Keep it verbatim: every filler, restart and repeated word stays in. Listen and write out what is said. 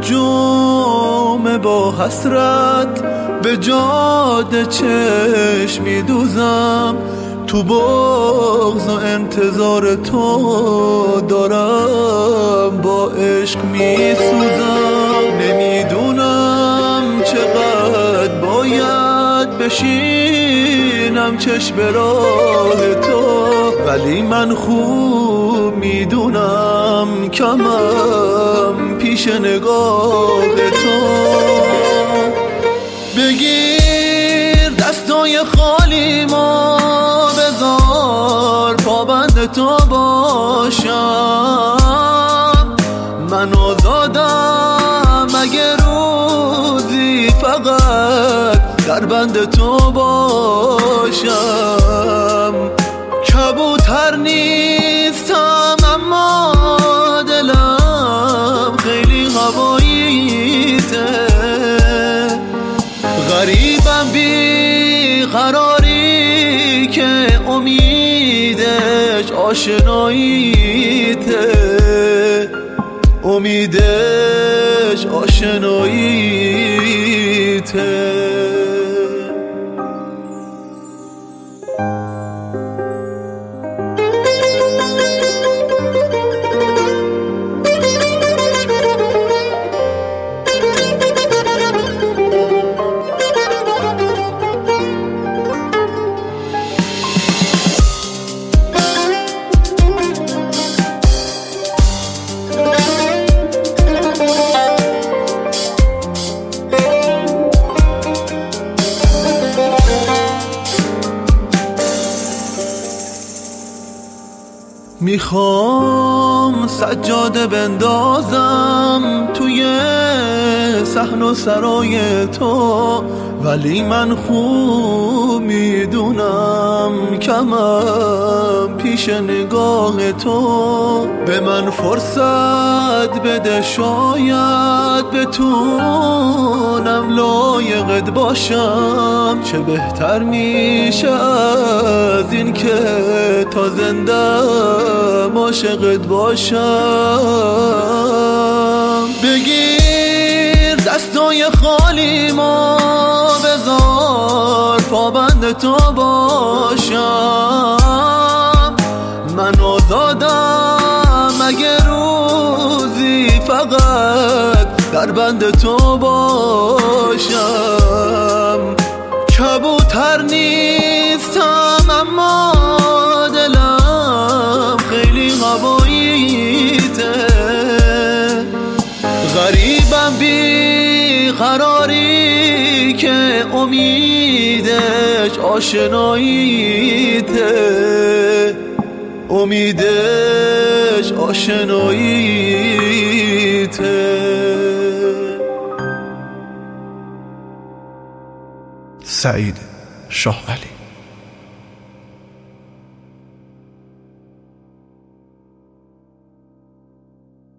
جمعه با حسرت به جاده چشم میدوزم، تو بغض و انتظار تو دارم با عشق میسوزم. نمیدونم چقدر باید بشینم چشم به راه تو، ولی من خوب میدونم کمم پیش نگاه تو. بگیر دستای خالی ما، بذار پابند تو باشم. من آزادم اگه روزی فقط در بند تو باشم. کبوتر نیستم اما دلم خیلی هواییته. غریبم بی قراری که امیدش آشناییته، امیدش آشناییته. میخوام سجاده بندازم توی صحن و سرای تو، ولی من خوب میدونم کمم پیش نگاه تو. به من فرصت بده شاید بتونم لایقت باشم. چه بهتر میشه از این که تا زنده عاشقت باشم. بگیر دستای خالی ما، بذار پابند تو باشم. من آزادم اگه روزی فقط در بند تو باشم. کبوتر نیستم اما دلم خیلی هواییته. غریبم بی قراری که امیدش آشناییته، امیدش آشناییته. سعید شاه علی.